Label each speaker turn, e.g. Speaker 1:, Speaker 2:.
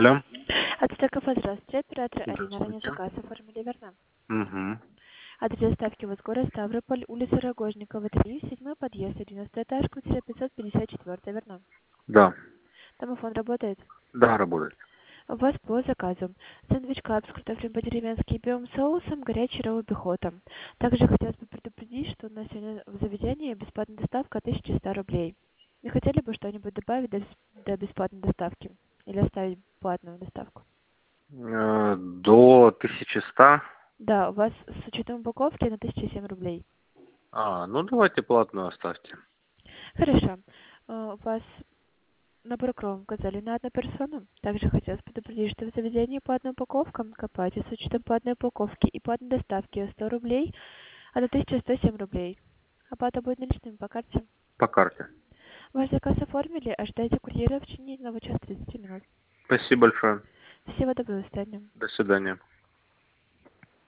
Speaker 1: Алло.
Speaker 2: Отстыков, здравствуйте. Оператор Арина. Ранее
Speaker 1: Здравствуйте.
Speaker 2: заказ оформили, верно?
Speaker 1: Угу.
Speaker 2: Адрес доставки у вас город Ставрополь, улица Рогожникова, 3, 7 подъезд, 11 этаж, квартира 554, верно?
Speaker 1: Да.
Speaker 2: Домофон работает?
Speaker 1: Да, работает.
Speaker 2: У вас по заказу сэндвич кап с картофелем по-деревенски и белым соусом, горячий ролл пехота. Также хотелось бы предупредить, что у нас сегодня в заведении бесплатная доставка 1100 рублей. Не хотели бы что-нибудь добавить до бесплатной доставки? Или оставить платную доставку?
Speaker 1: До 1100.
Speaker 2: Да, у вас с учетом упаковки на 1007 рублей.
Speaker 1: Ну давайте платную оставьте.
Speaker 2: Хорошо. У вас набор кром указали на одну персону. Также хотелось предупредить, что в заведении платная упаковка копайте с учетом платной упаковки и платной доставки 100 рублей, а на 1107 рублей. Оплата будет наличными по карте.
Speaker 1: По карте.
Speaker 2: Ваш заказ оформили, ожидайте курьера в течение 1 часа 30 минут.
Speaker 1: Спасибо большое.
Speaker 2: Всего доброго, до свидания.
Speaker 1: До свидания.